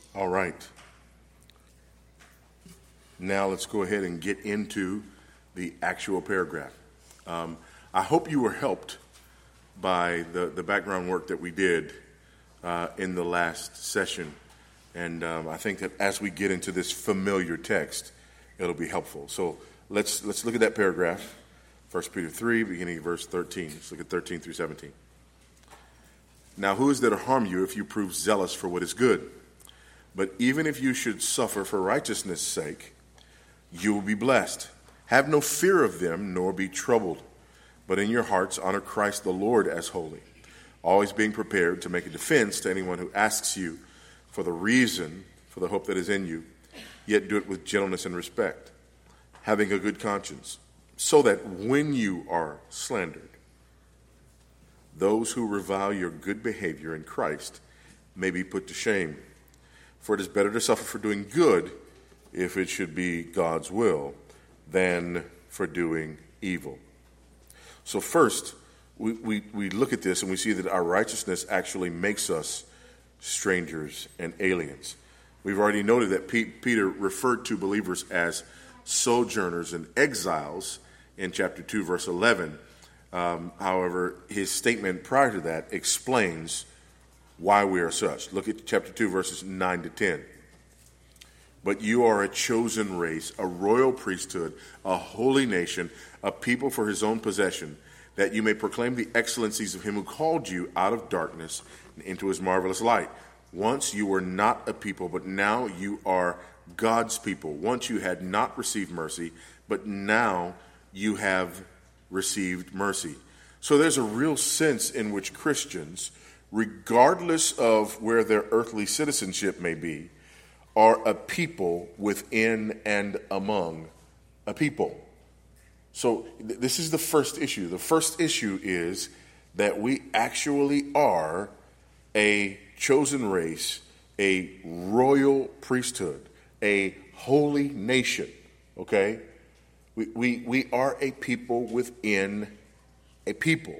All right. Now let's go ahead and get into the actual paragraph. I hope you were helped by the background work that we did in the last session. And I think that as we get into this familiar text, it'll be helpful. So let's look at that paragraph, 1 Peter 3, beginning of verse 13. Let's look at 13 through 17. Now who is there to harm you if you prove zealous for what is good? But even if you should suffer for righteousness' sake, you will be blessed. Have no fear of them, nor be troubled. But in your hearts honor Christ the Lord as holy, always being prepared to make a defense to anyone who asks you for the reason for the hope that is in you, yet do it with gentleness and respect, having a good conscience, so that when you are slandered, those who revile your good behavior in Christ may be put to shame. For it is better to suffer for doing good, if it should be God's will, than for doing evil. So first, we look at this and we see that our righteousness actually makes us strangers and aliens. We've already noted that Peter referred to believers as sojourners and exiles in chapter 2, verse 11. However, his statement prior to that explains why we are such. Look at chapter 2, verses 9 to 10. But you are a chosen race, a royal priesthood, a holy nation, a people for his own possession, that you may proclaim the excellencies of him who called you out of darkness and into his marvelous light. Once you were not a people, but now you are God's people. Once you had not received mercy, but now you have received mercy. So there's a real sense in which Christians, regardless of where their earthly citizenship may be, are a people within and among a people. So this is the first issue. The first issue is that we actually are a chosen race, a royal priesthood, a holy nation, okay? We are a people within a people.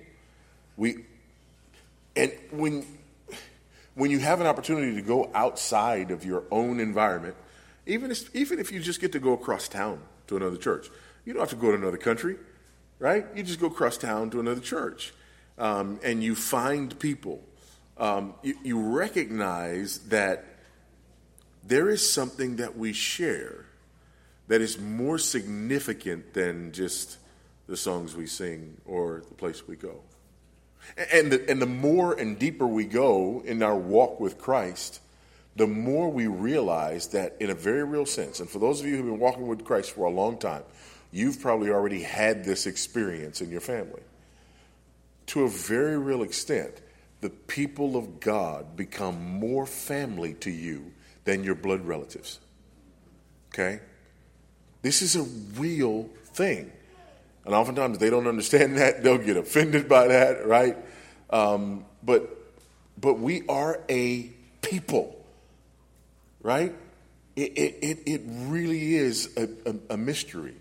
And when you have an opportunity to go outside of your own environment, even if you just get to go across town to another church, you don't have to go to another country, right? You just go across town to another church, and you find people. You recognize that there is something that we share that is more significant than just the songs we sing or the place we go. And the more and deeper we go in our walk with Christ, the more we realize that in a very real sense, and for those of you who've been walking with Christ for a long time, you've probably already had this experience in your family. To a very real extent, the people of God become more family to you than your blood relatives. Okay? This is a real thing. And oftentimes they don't understand that. They'll get offended by that, right? But we are a people, right? It really is a mystery.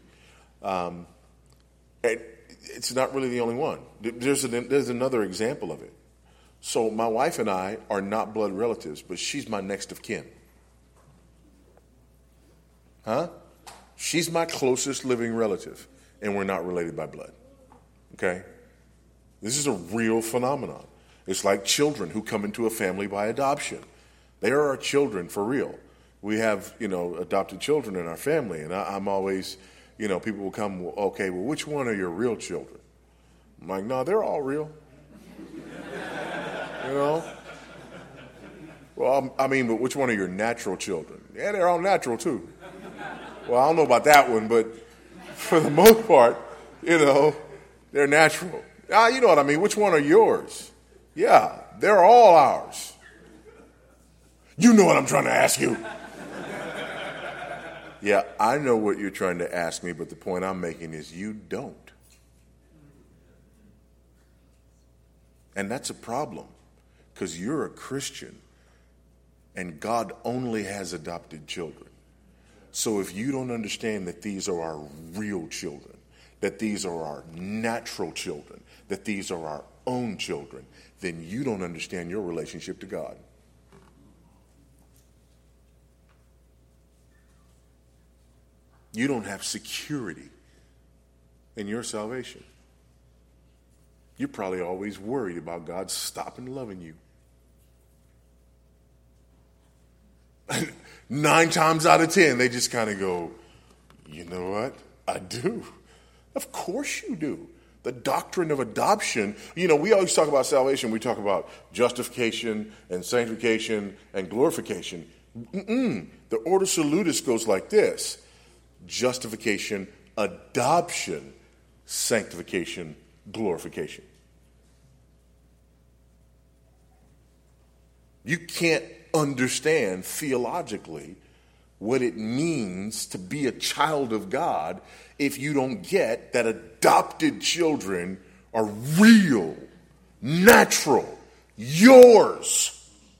It's not really the only one. There's another example of it. So my wife and I are not blood relatives, but she's my next of kin. Huh? She's my closest living relative, and we're not related by blood. Okay? This is a real phenomenon. It's like children who come into a family by adoption. They are our children for real. We have, adopted children in our family, and I'm always, people will come, okay, well, which one are your real children? I'm like, no, they're all real. Well, but which one are your natural children? Yeah, they're all natural too. Well, I don't know about that one, but for the most part, they're natural. You know what I mean. Which one are yours? Yeah, they're all ours. You know what I'm trying to ask you. Yeah, I know what you're trying to ask me, but the point I'm making is you don't. And that's a problem, because you're a Christian, and God only has adopted children. So if you don't understand that these are our real children, that these are our natural children, that these are our own children, then you don't understand your relationship to God. you don't have security in your salvation. You're probably always worried about God stopping loving you. 9 times out of 10, they just kind of go, you know what? I do. Of course you do. The doctrine of adoption, we always talk about salvation. We talk about justification and sanctification and glorification. The ordo salutis goes like this: justification, adoption, sanctification, glorification. You can't understand theologically what it means to be a child of God if you don't get that adopted children are real, natural, yours.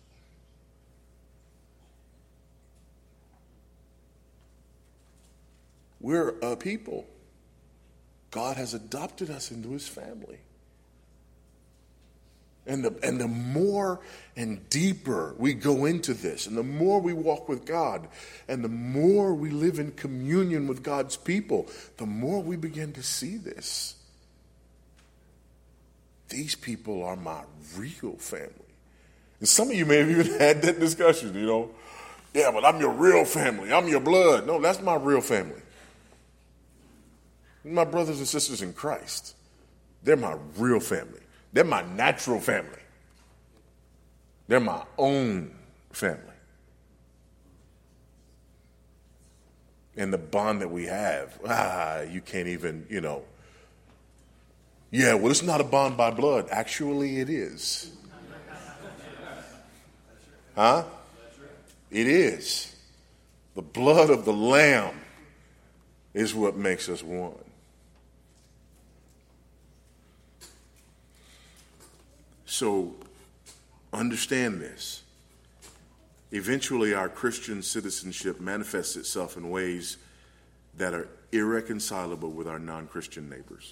We're a people. God has adopted us into his family. And the more and deeper we go into this, and the more we walk with God, and the more we live in communion with God's people, the more we begin to see this. These people are my real family. And some of you may have even had that discussion, Yeah, but I'm your real family. I'm your blood. No, that's my real family. My brothers and sisters in Christ, they're my real family. They're my natural family. They're my own family. And the bond that we have, you can't even, Yeah, well, it's not a bond by blood. Actually, it is. Huh? It is. The blood of the Lamb is what makes us one. So, understand this. Eventually, our Christian citizenship manifests itself in ways that are irreconcilable with our non-Christian neighbors.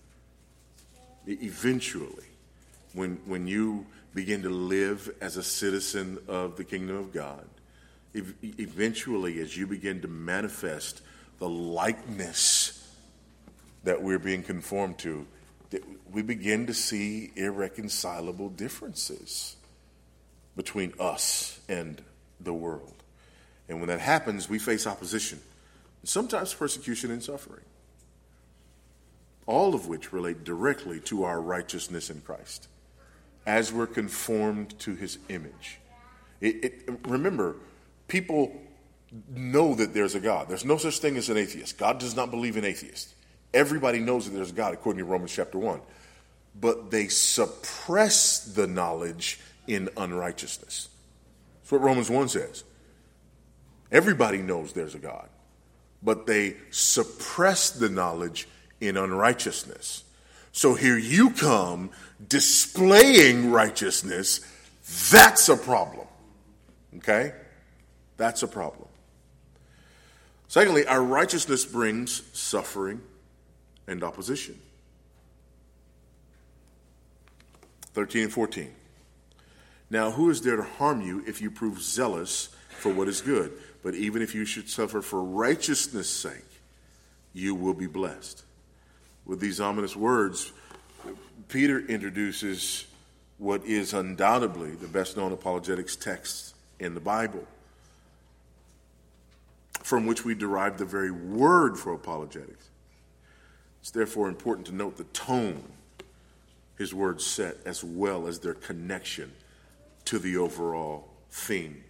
Eventually, when you begin to live as a citizen of the kingdom of God, eventually, as you begin to manifest the likeness that we're being conformed to, we begin to see irreconcilable differences between us and the world. And when that happens, we face opposition, sometimes persecution and suffering, all of which relate directly to our righteousness in Christ as we're conformed to his image. Remember, people know that there's a God. There's no such thing as an atheist. God does not believe in atheists. Everybody knows that there's a God, according to Romans chapter 1. But they suppress the knowledge in unrighteousness. That's what Romans 1 says. Everybody knows there's a God, but they suppress the knowledge in unrighteousness. So here you come displaying righteousness. That's a problem. Okay? That's a problem. Secondly, our righteousness brings suffering and opposition. 13 and 14. Now, who is there to harm you if you prove zealous for what is good? But even if you should suffer for righteousness' sake, you will be blessed. With these ominous words, Peter introduces what is undoubtedly the best-known apologetics text in the Bible, from which we derive the very word for apologetics. It's therefore important to note the tone his words set, as well as their connection to the overall theme.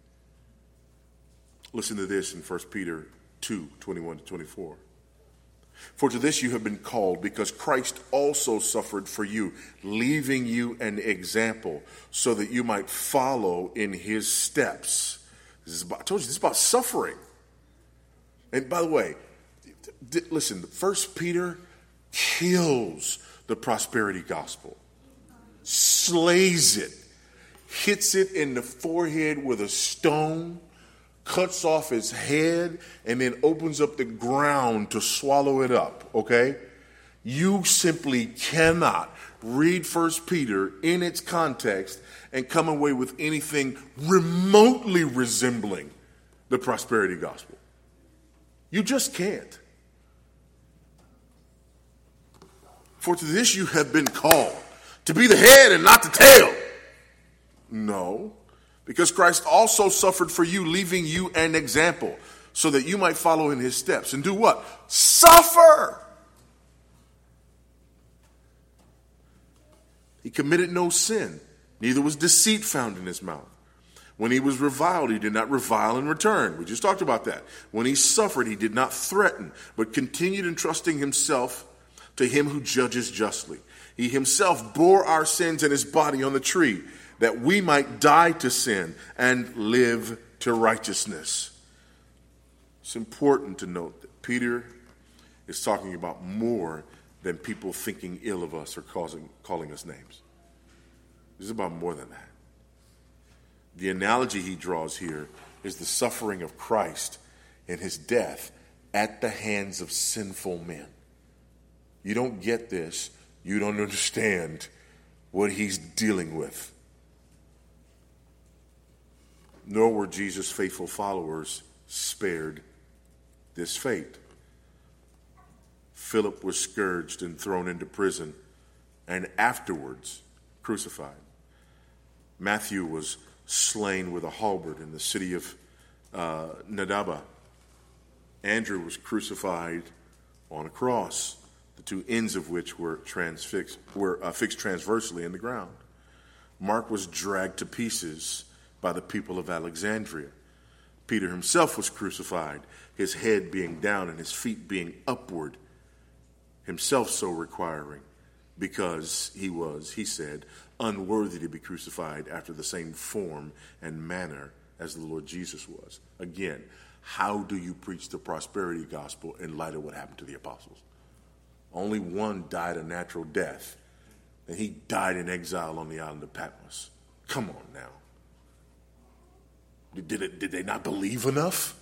Listen to this in 1 Peter 2, 21 to 24. For to this you have been called, because Christ also suffered for you, leaving you an example, so that you might follow in his steps. I told you, this is about suffering. And by the way, listen, 1 Peter kills the prosperity gospel, slays it, hits it in the forehead with a stone, cuts off its head, and then opens up the ground to swallow it up, okay? You simply cannot read 1 Peter in its context and come away with anything remotely resembling the prosperity gospel. You just can't. For to this you have been called, to be the head and not the tail. No, because Christ also suffered for you, leaving you an example, so that you might follow in his steps. And do what? Suffer! He committed no sin, neither was deceit found in his mouth. When he was reviled, he did not revile in return. We just talked about that. When he suffered, he did not threaten, but continued entrusting himself to him who judges justly. He himself bore our sins in his body on the tree, that we might die to sin and live to righteousness. It's important to note that Peter is talking about more than people thinking ill of us or calling us names. This is about more than that. The analogy he draws here is the suffering of Christ and his death at the hands of sinful men. You don't get this, you don't understand what he's dealing with. Nor were Jesus' faithful followers spared this fate. Philip was scourged and thrown into prison and afterwards crucified. Matthew was slain with a halberd in the city of Nadaba. Andrew was crucified on a cross, the two ends of which were fixed transversely in the ground. Mark was dragged to pieces by the people of Alexandria. Peter himself was crucified, his head being down and his feet being upward, himself so requiring, because he was, he said, unworthy to be crucified after the same form and manner as the Lord Jesus was. Again, how do you preach the prosperity gospel in light of what happened to the apostles? Only one died a natural death, and he died in exile on the island of Patmos. Come on now. Did they not believe enough?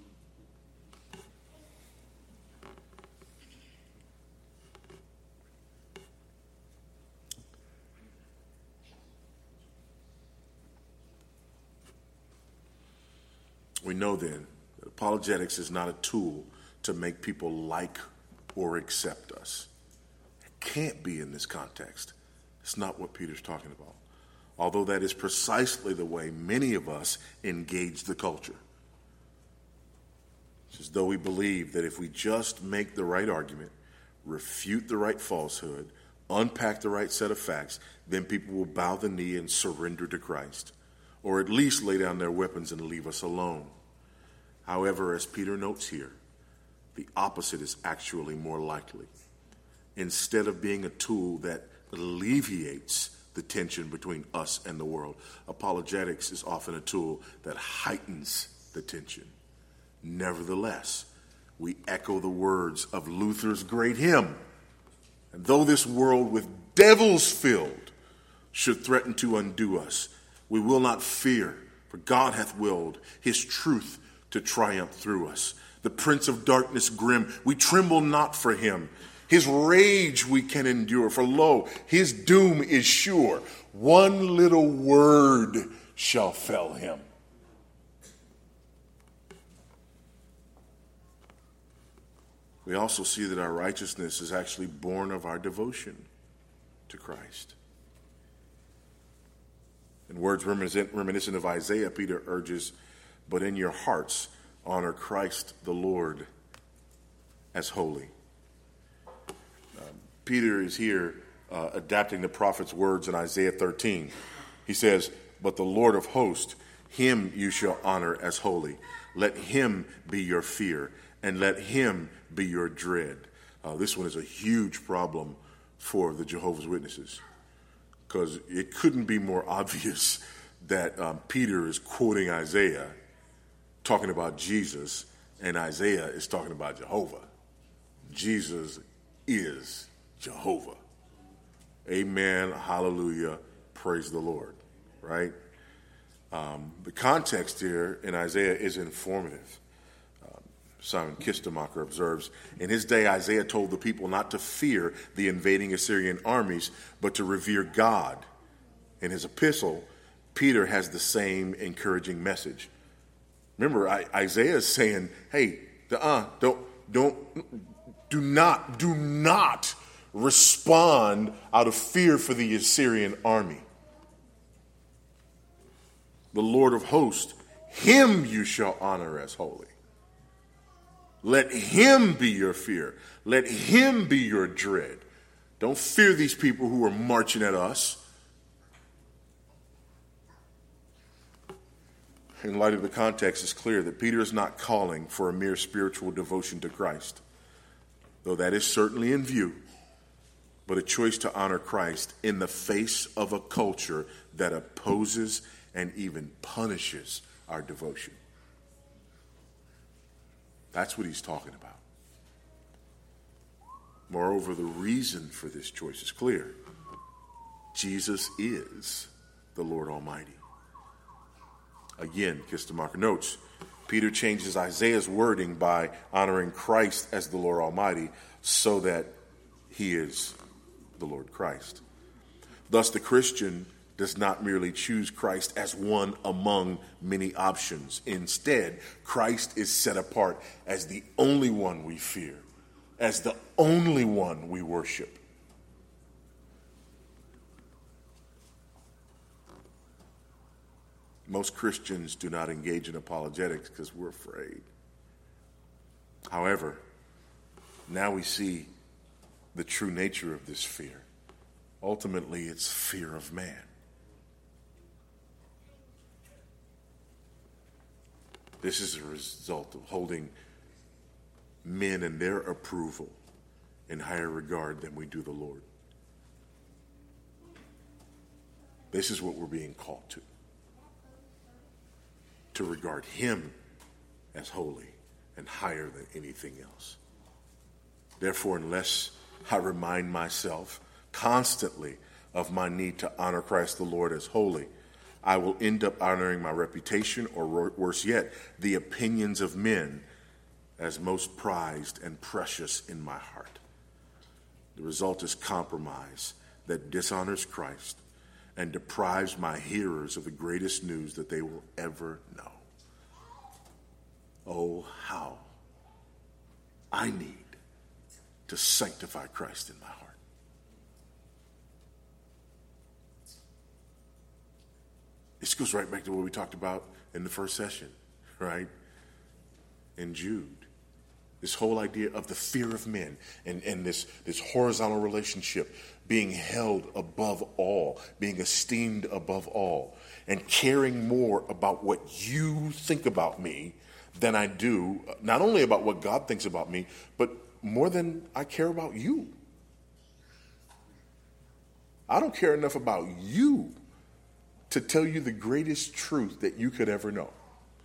We know then that apologetics is not a tool to make people like or accept us. It can't be in this context. It's not what Peter's talking about. Although that is precisely the way many of us engage the culture. It's as though we believe that if we just make the right argument, refute the right falsehood, unpack the right set of facts, then people will bow the knee and surrender to Christ, or at least lay down their weapons and leave us alone. However, as Peter notes here, the opposite is actually more likely. Instead of being a tool that alleviates the tension between us and the world, apologetics is often a tool that heightens the tension. Nevertheless, we echo the words of Luther's great hymn, and though this world with devils filled should threaten to undo us, we will not fear, for God hath willed his truth to triumph through us. The prince of darkness grim, we tremble not for him. His rage we can endure, for lo, his doom is sure. One little word shall fell him. We also see that our righteousness is actually born of our devotion to Christ. In words reminiscent of Isaiah, Peter urges, but in your hearts honor Christ the Lord as holy. Peter is here adapting the prophet's words in Isaiah 13. He says, but the Lord of hosts, him you shall honor as holy. Let him be your fear, and let him be your dread. This one is a huge problem for the Jehovah's Witnesses, because it couldn't be more obvious that Peter is quoting Isaiah, talking about Jesus, and Isaiah is talking about Jehovah. Jesus is Jehovah. Amen, hallelujah, praise the Lord, right? The context here in Isaiah is informative. Simon Kistemacher observes, in his day Isaiah told the people not to fear the invading Assyrian armies, but to revere God. In his epistle, Peter has the same encouraging message. Remember, Isaiah is saying, hey, Do not respond out of fear for the Assyrian army. The Lord of hosts, him you shall honor as holy. Let him be your fear. Let him be your dread. Don't fear these people who are marching at us. In light of the context, it's clear that Peter is not calling for a mere spiritual devotion to Christ, though that is certainly in view, but a choice to honor Christ in the face of a culture that opposes and even punishes our devotion. That's what he's talking about. Moreover, the reason for this choice is clear. Jesus is the Lord Almighty. Again, kiss the marker notes. Peter changes Isaiah's wording by honoring Christ as the Lord Almighty so that he is the Lord Christ. Thus, the Christian does not merely choose Christ as one among many options. Instead, Christ is set apart as the only one we fear, as the only one we worship. Most Christians do not engage in apologetics because we're afraid. However, now we see the true nature of this fear. Ultimately, it's fear of man. This is a result of holding men and their approval in higher regard than we do the Lord. This is what we're being called to regard him as holy and higher than anything else. Therefore, unless I remind myself constantly of my need to honor Christ the Lord as holy, I will end up honoring my reputation, or worse yet, the opinions of men as most prized and precious in my heart. The result is compromise that dishonors Christ and deprives my hearers of the greatest news that they will ever know. Oh, how I need to sanctify Christ in my heart. This goes right back to what we talked about in the first session, right? In Jude. This whole idea of the fear of men and this horizontal relationship being held above all, being esteemed above all, and caring more about what you think about me than I do, not only about what God thinks about me, but more than I care about you. I don't care enough about you to tell you the greatest truth that you could ever know.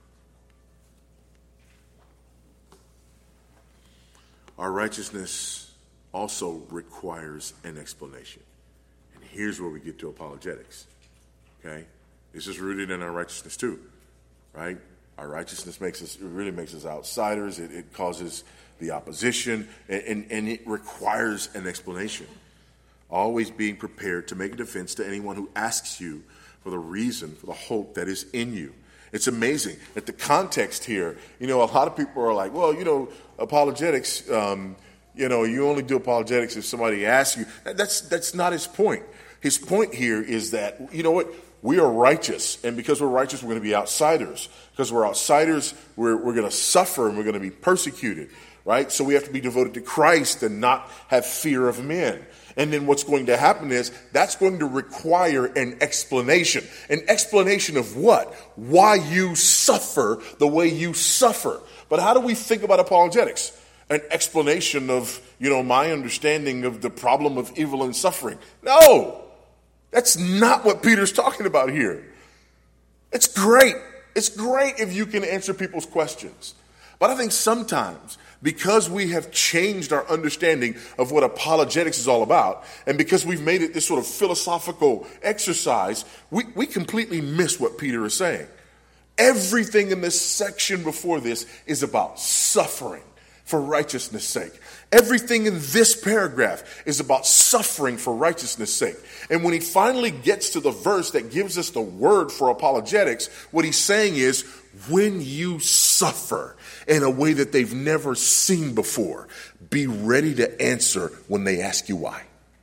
Our righteousness also requires an explanation. And here's where we get to apologetics. Okay? This is rooted in our righteousness too. Right? Our righteousness really makes us outsiders. It causes the opposition, and it requires an explanation. Always being prepared to make a defense to anyone who asks you for the reason, for the hope that is in you. It's amazing that the context here, a lot of people are like, well, apologetics, you only do apologetics if somebody asks you. That's not his point. His point here is that, you know what? We are righteous, and because we're righteous, we're going to be outsiders. Because we're outsiders, we're going to suffer and we're going to be persecuted, right? So we have to be devoted to Christ and not have fear of men. And then what's going to happen is that's going to require an explanation. An explanation of what? Why you suffer the way you suffer. But how do we think about apologetics? An explanation of, my understanding of the problem of evil and suffering. No, that's not what Peter's talking about here. It's great. It's great if you can answer people's questions. But I think sometimes, because we have changed our understanding of what apologetics is all about, and because we've made it this sort of philosophical exercise, we completely miss what Peter is saying. Everything in this section before this is about suffering. for righteousness' sake. Everything in this paragraph is about suffering for righteousness' sake. And when he finally gets to the verse that gives us the word for apologetics, what he's saying is, when you suffer in a way that they've never seen before, be ready to answer when they ask you why.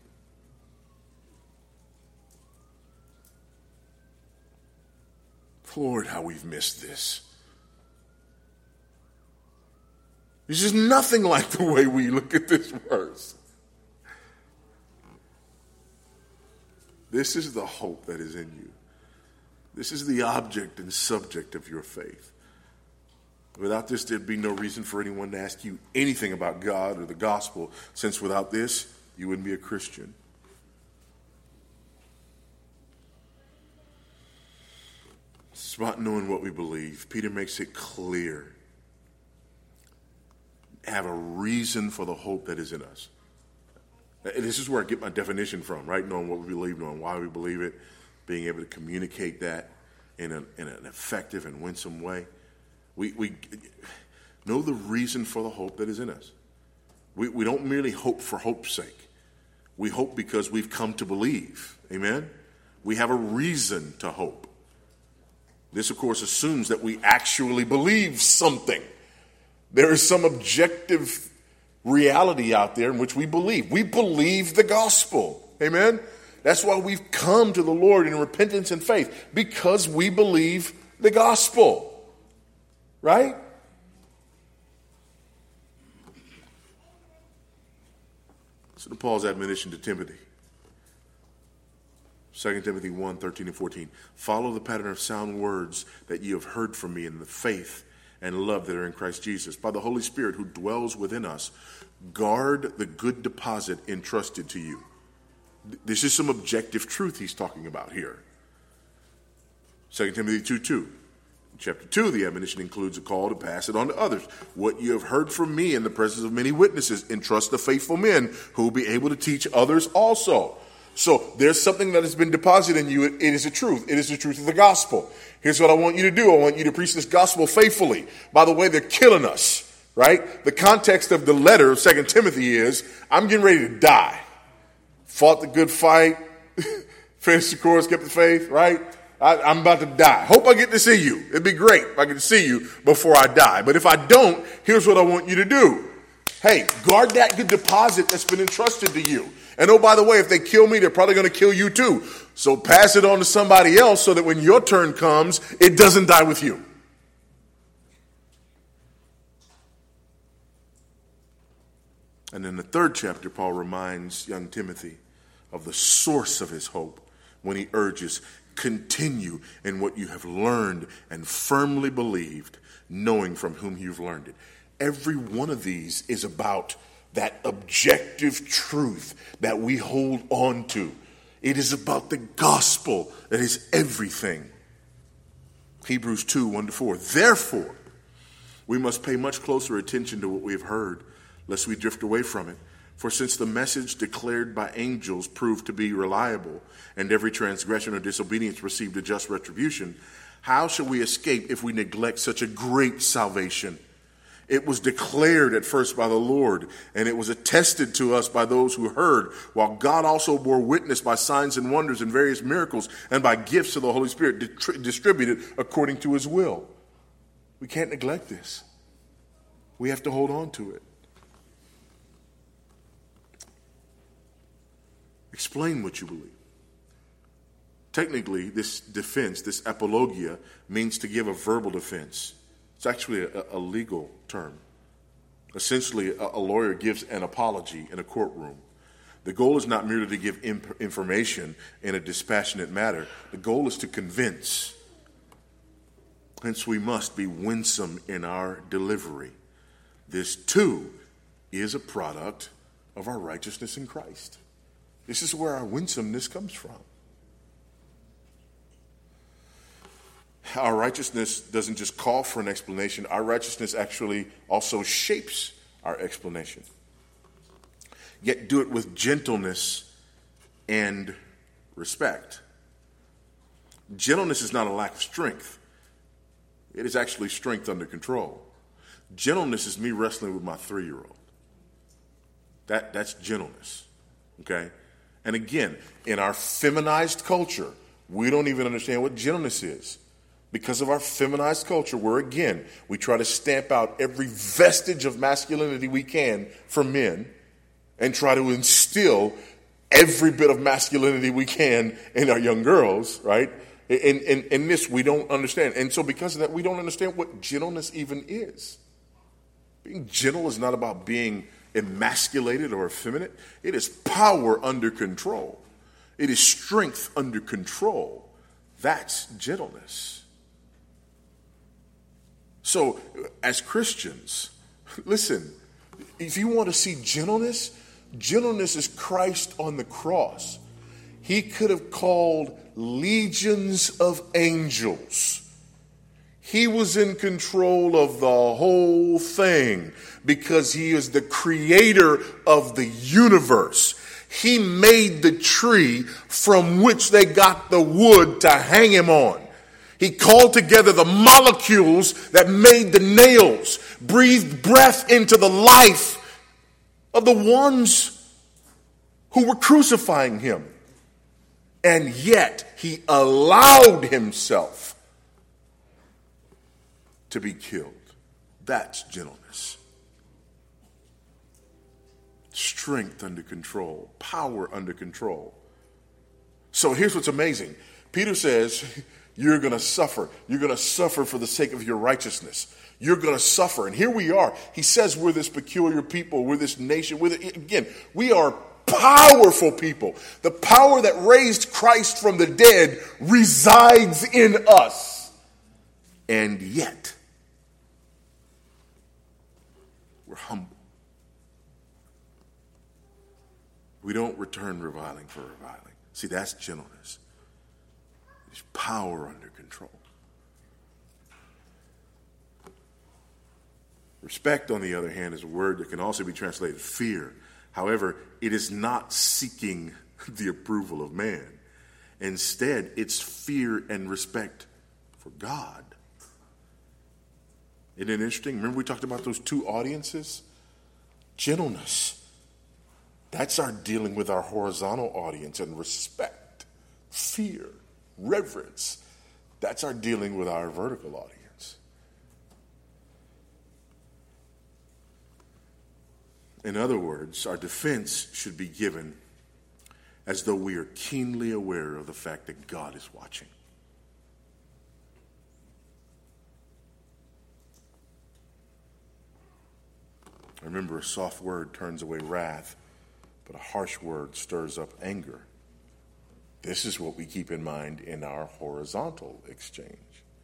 Lord, how we've missed this. It's just nothing like the way we look at this verse. This is the hope that is in you. This is the object and subject of your faith. Without this, there'd be no reason for anyone to ask you anything about God or the gospel, since without this, you wouldn't be a Christian. It's about knowing what we believe. Peter makes it clear. Have a reason for the hope that is in us. This is where I get my definition from, right? Knowing what we believe, knowing why we believe it, being able to communicate that in an effective and winsome way. We know the reason for the hope that is in us. We don't merely hope for hope's sake. We hope because we've come to believe. Amen? We have a reason to hope. This, of course, assumes that we actually believe something. There is some objective reality out there in which we believe. We believe the gospel. Amen? That's why we've come to the Lord in repentance and faith, because we believe the gospel. Right? Listen to Paul's admonition to Timothy. 2 Timothy 1, 13 and 14. Follow the pattern of sound words that you have heard from me in the faith and love that are in Christ Jesus. By the Holy Spirit who dwells within us, guard the good deposit entrusted to you. This is some objective truth he's talking about here. 2 Timothy 2:2. Chapter 2, the admonition includes a call to pass it on to others. What you have heard from me in the presence of many witnesses, entrust to faithful men who will be able to teach others also. So there's something that has been deposited in you. It is a truth. It is the truth of the gospel. Here's what I want you to do. I want you to preach this gospel faithfully. By the way, they're killing us, right? The context of the letter of 2 Timothy is, I'm getting ready to die. Fought the good fight, finished the course, kept the faith, right? I'm about to die. Hope I get to see you. It'd be great if I get to see you before I die. But if I don't, here's what I want you to do. Hey, guard that good deposit that's been entrusted to you. And oh, by the way, if they kill me, they're probably going to kill you too. So pass it on to somebody else so that when your turn comes, it doesn't die with you. And in the 3rd chapter, Paul reminds young Timothy of the source of his hope when he urges, continue in what you have learned and firmly believed, knowing from whom you've learned it. Every one of these is about that objective truth that we hold on to. It is about the gospel that is everything. Hebrews 2, 1-4. Therefore, we must pay much closer attention to what we have heard, lest we drift away from it. For since the message declared by angels proved to be reliable, and every transgression or disobedience received a just retribution, how shall we escape if we neglect such a great salvation? It was declared at first by the Lord, and it was attested to us by those who heard, while God also bore witness by signs and wonders and various miracles and by gifts of the Holy Spirit distributed according to his will. We can't neglect this. We have to hold on to it. Explain what you believe. Technically, this defense, this apologia, means to give a verbal defense. It's actually a legal term. Essentially, a lawyer gives an apology in a courtroom. The goal is not merely to give information in a dispassionate manner. The goal is to convince. Hence, we must be winsome in our delivery. This, too, is a product of our righteousness in Christ. This is where our winsomeness comes from. Our righteousness doesn't just call for an explanation. Our righteousness actually also shapes our explanation. Yet do it with gentleness and respect. Gentleness is not a lack of strength. It is actually strength under control. Gentleness is me wrestling with my 3-year-old. That's gentleness, okay? And again, in our feminized culture, we don't even understand what gentleness is. Because of our feminized culture, we try to stamp out every vestige of masculinity we can for men and try to instill every bit of masculinity we can in our young girls, right? And this we don't understand. And so because of that, we don't understand what gentleness even is. Being gentle is not about being emasculated or effeminate. It is power under control. It is strength under control. That's gentleness. So as Christians, listen, if you want to see gentleness, gentleness is Christ on the cross. He could have called legions of angels. He was in control of the whole thing because he is the creator of the universe. He made the tree from which they got the wood to hang him on. He called together the molecules that made the nails, breathed breath into the life of the ones who were crucifying him. And yet he allowed himself to be killed. That's gentleness. Strength under control, power under control. So here's what's amazing. Peter says, you're going to suffer. You're going to suffer for the sake of your righteousness. You're going to suffer. And here we are. He says we're this peculiar people. We're this nation. We are powerful people. The power that raised Christ from the dead resides in us. And yet, we're humble. We don't return reviling for reviling. See, that's gentleness. It's power under control. Respect, on the other hand, is a word that can also be translated fear. However, it is not seeking the approval of man. Instead, it's fear and respect for God. Isn't it interesting? Remember we talked about those two audiences? Gentleness. That's our dealing with our horizontal audience, and respect, fear, reverence. That's our dealing with our vertical audience. In other words, our defense should be given as though we are keenly aware of the fact that God is watching. Remember, a soft word turns away wrath, but a harsh word stirs up anger. This is what we keep in mind in our horizontal exchange.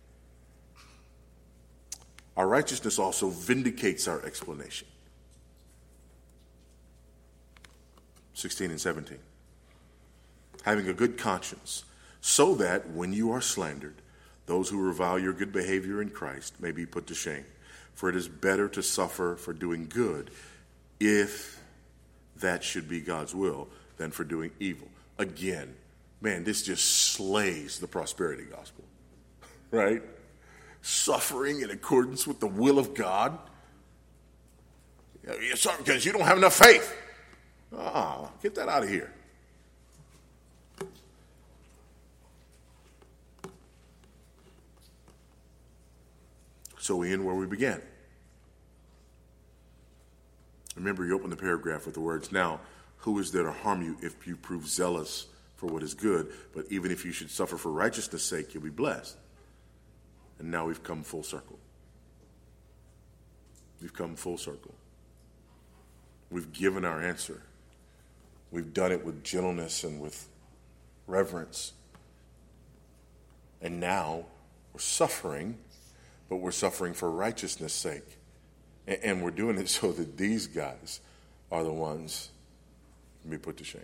Our righteousness also vindicates our explanation. 16 and 17. Having a good conscience, so that when you are slandered, those who revile your good behavior in Christ may be put to shame. For it is better to suffer for doing good, if that should be God's will, than for doing evil. Again, man, this just slays the prosperity gospel, right? Suffering in accordance with the will of God. You're suffering because you don't have enough faith. Get that out of here. So we end where we began. Remember, you open the paragraph with the words, now, who is there to harm you if you prove zealous for what is good? But even if you should suffer for righteousness' sake, you'll be blessed. And now we've come full circle. We've come full circle. We've given our answer. We've done it with gentleness and with reverence. And now we're suffering, but we're suffering for righteousness' sake. And we're doing it so that these guys are the ones who can be put to shame.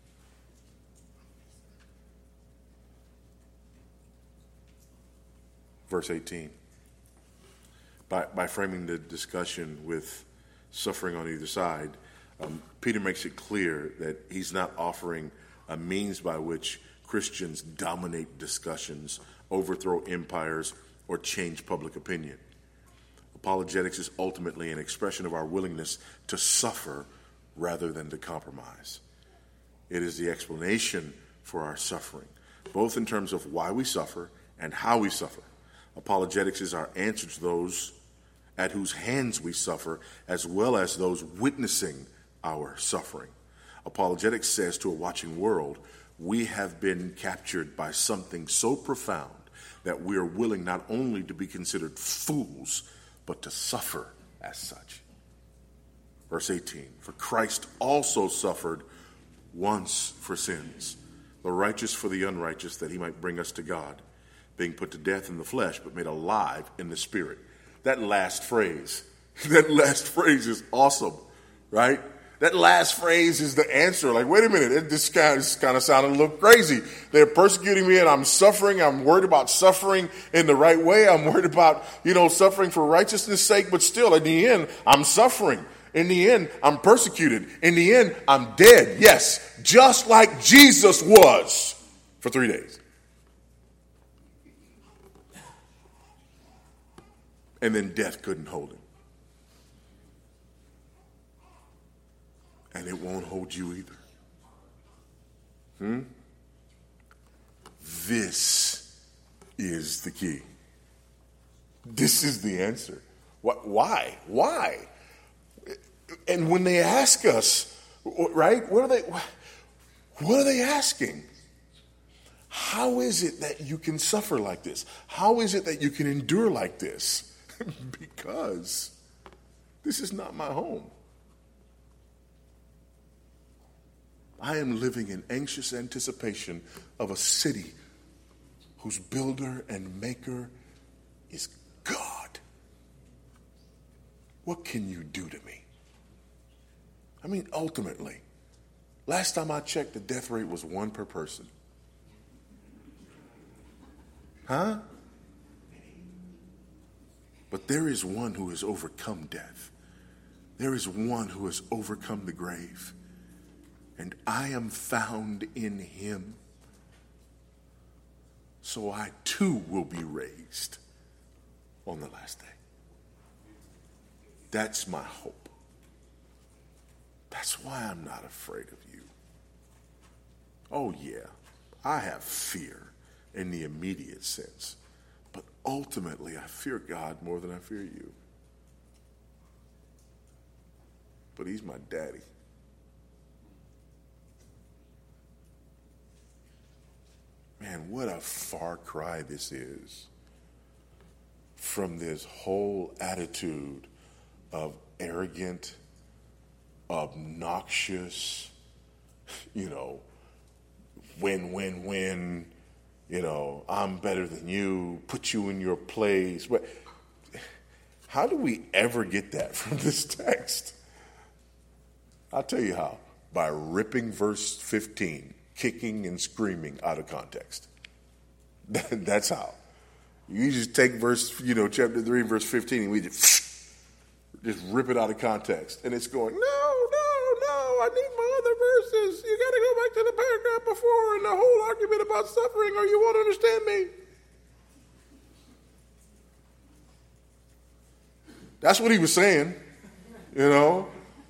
Verse 18. By framing the discussion with suffering on either side, Peter makes it clear that he's not offering a means by which Christians dominate discussions, overthrow empires, or change public opinion. Apologetics is ultimately an expression of our willingness to suffer rather than to compromise. It is the explanation for our suffering, both in terms of why we suffer and how we suffer. Apologetics is our answer to those at whose hands we suffer, as well as those witnessing our suffering. Apologetics says to a watching world, we have been captured by something so profound that we are willing not only to be considered fools, but to suffer as such. Verse 18, for Christ also suffered once for sins, the righteous for the unrighteous, that he might bring us to God, being put to death in the flesh, but made alive in the spirit. That last phrase is awesome, right? That last phrase is the answer. Like, wait a minute, this kind of sounded a little crazy. They're persecuting me and I'm suffering. I'm worried about suffering in the right way. I'm worried about, suffering for righteousness' sake, but still, in the end, I'm suffering. In the end, I'm persecuted. In the end, I'm dead. Yes, just like Jesus was for 3 days. And then death couldn't hold him. And it won't hold you either. This is the key. This is the answer. Why? Why? And when they ask us, right, what are they asking? How is it that you can suffer like this? How is it that you can endure like this? Because this is not my home. I am living in anxious anticipation of a city whose builder and maker is God. What can you do to me? I mean, ultimately, last time I checked, the death rate was 1 per person. Huh? But there is one who has overcome death. There is one who has overcome the grave. And I am found in him. So I too will be raised on the last day. That's my hope. That's why I'm not afraid of you. Oh yeah, I have fear in the immediate sense. But ultimately, I fear God more than I fear you. But he's my daddy. Man, what a far cry this is from this whole attitude of arrogant, obnoxious, win, I'm better than you, put you in your place. But how do we ever get that from this text? I'll tell you how. By ripping verse 15, kicking and screaming out of context. That's how. You just take chapter 3, verse 15, and we just rip it out of context. And it's going, no, I need my other verses. You got to go back to the paragraph before and the whole argument about suffering, or you won't understand me. That's what he was saying, But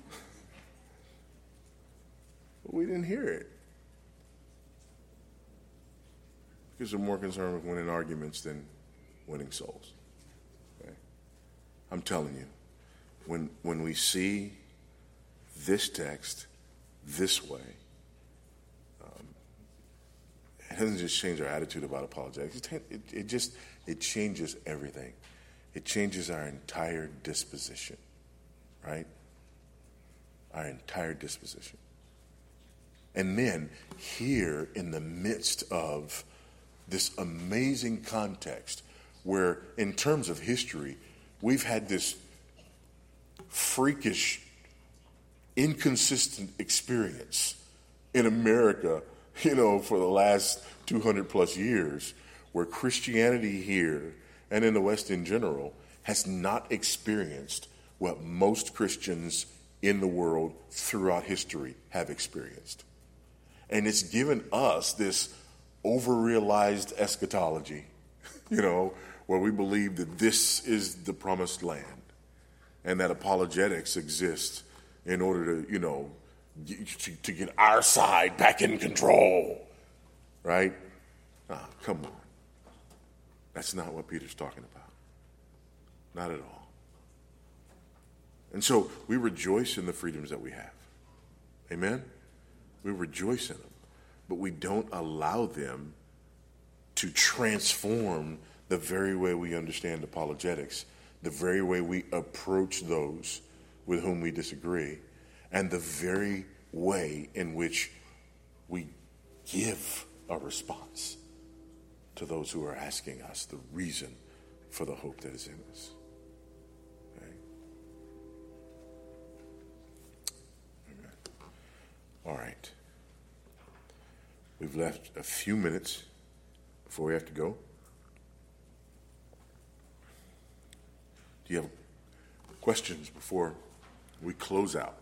we didn't hear it. Because we're more concerned with winning arguments than winning souls. Okay? I'm telling you, when we see this text this way, it doesn't just change our attitude about apologetics. It changes everything. It changes our entire disposition, right? Our entire disposition. And then here in the midst of this amazing context where in terms of history, we've had this freakish, inconsistent experience in America, for the last 200 plus years, where Christianity here and in the West in general has not experienced what most Christians in the world throughout history have experienced. And it's given us this over-realized eschatology, where we believe that this is the promised land and that apologetics exists in order to, to get our side back in control, right? Come on. That's not what Peter's talking about. Not at all. And so we rejoice in the freedoms that we have. Amen? We rejoice in them. But we don't allow them to transform the very way we understand apologetics, the very way we approach those with whom we disagree, and the very way in which we give a response to those who are asking us the reason for the hope that is in us. Okay? Amen. All right. We've left a few minutes before we have to go. Do you have questions before we close out?